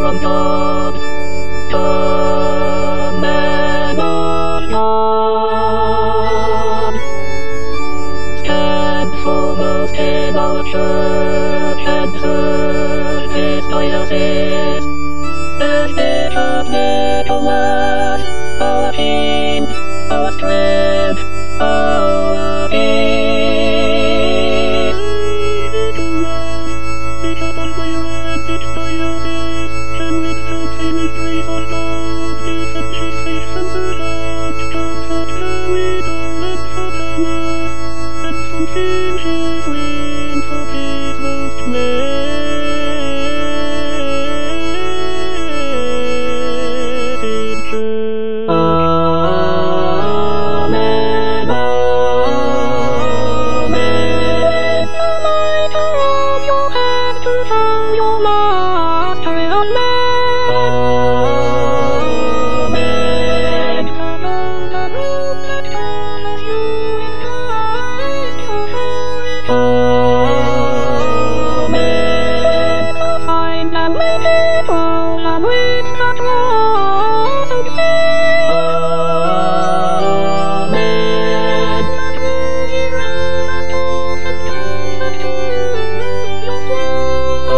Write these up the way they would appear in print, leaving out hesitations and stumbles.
from God. The man of God. Stand foremost in our church and serve His diocese. As Bishop Nicholas, our King, our strength, our peace. Nicholas, Bishop of Wales and its diocese, can with fulfilling praise of God, defend His faith and servants, comfort the widow and fatherless, and fulfill His will for His most blessed church. Amen, amen. The lighter of your hand to show your mastery on man. Amen. The road that calls you is Christ your surety. Amen. The fine and wicked roll and which that was and faith. Amen. That rosy rose as tough and comfort to your flow.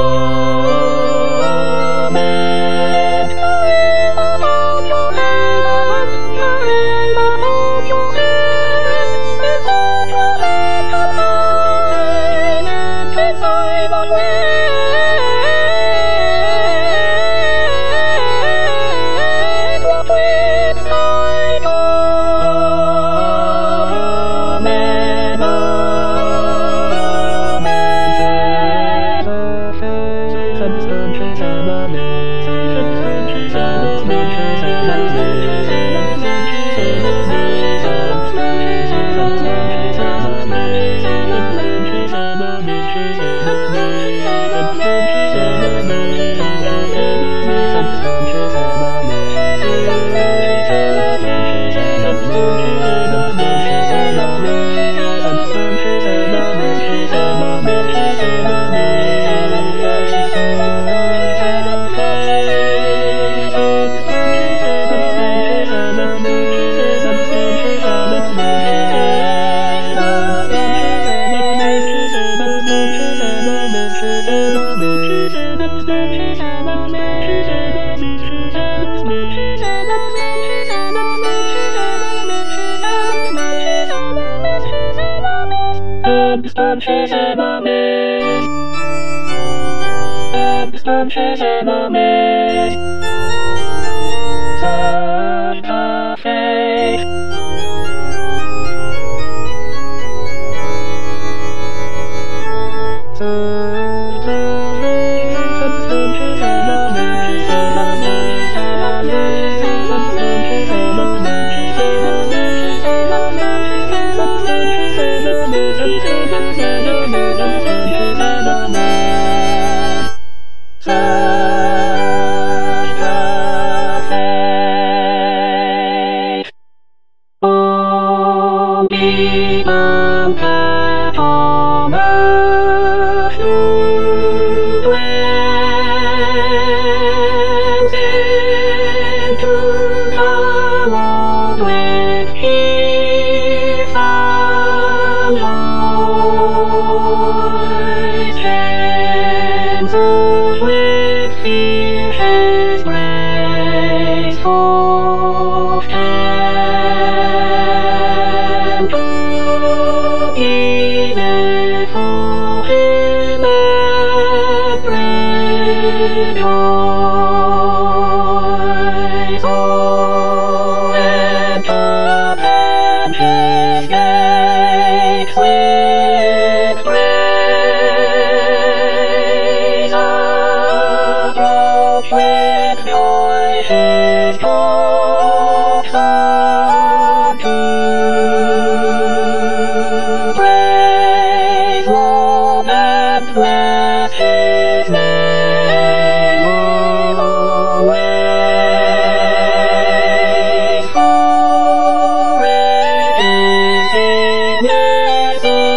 Amen. The rivers of your hand, the rivers of your hand, is all your life and sign, and sign on wind, what wind tide. Amen, Santa Fe. Praise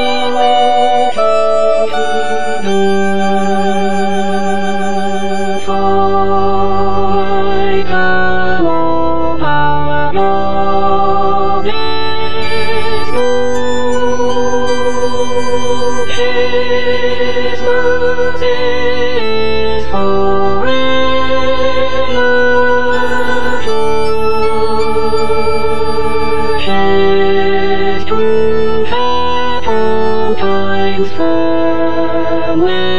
shines from within.